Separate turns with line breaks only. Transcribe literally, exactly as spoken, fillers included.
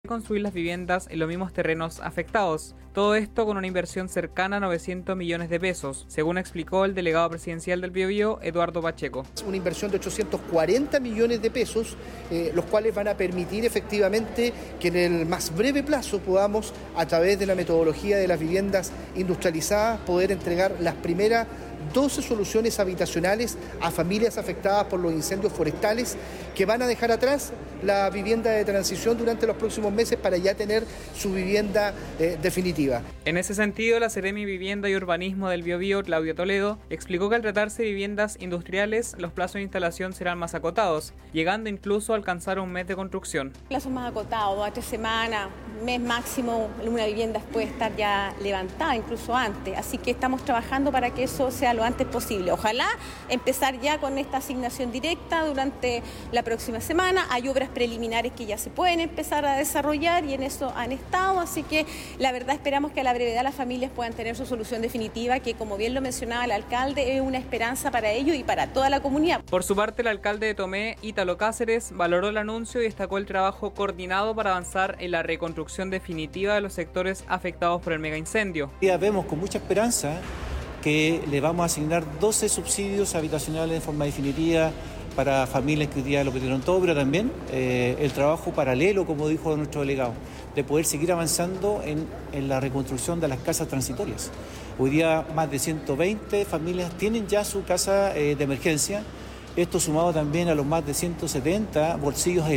construir las viviendas en los mismos terrenos afectados. Todo esto con una inversión cercana a novecientos millones de pesos, según explicó el delegado presidencial del Biobío, Eduardo Pacheco.
Una inversión de ochocientos cuarenta millones de pesos, eh, los cuales van a permitir efectivamente que en el más breve plazo podamos, a través de la metodología de las viviendas industrializadas, poder entregar las primeras doce soluciones habitacionales a familias afectadas por los incendios forestales, que van a dejar atrás la vivienda de transición durante los próximos meses para ya tener su vivienda eh, definitiva.
En ese sentido, la Seremi Vivienda y Urbanismo del Biobío, Claudio Toledo, explicó que al tratarse de viviendas industriales, los plazos de instalación serán más acotados, llegando incluso a alcanzar un mes de construcción.
Plazos más acotados, dos a tres semanas, mes máximo, una vivienda puede estar ya levantada, incluso antes. Así que estamos trabajando para que eso sea lo antes posible. Ojalá empezar ya con esta asignación directa durante la próxima semana. Hay obras preliminares que ya se pueden empezar a desarrollar y en eso han estado, así que la verdad esperamos que a la brevedad las familias puedan tener su solución definitiva, que como bien lo mencionaba el alcalde, es una esperanza para ellos y para toda la comunidad.
Por su parte, el alcalde de Tomé, Ítalo Cáceres, valoró el anuncio y destacó el trabajo coordinado para avanzar en la reconstrucción definitiva de los sectores afectados por el megaincendio.
Ya vemos con mucha esperanza que le vamos a asignar doce subsidios habitacionales de forma definitiva para familias que hoy día lo perdieron todo, pero también eh, el trabajo paralelo, como dijo nuestro delegado, de poder seguir avanzando en, en la reconstrucción de las casas transitorias. Hoy día más de ciento veinte familias tienen ya su casa eh, de emergencia, esto sumado también a los más de ciento setenta bolsillos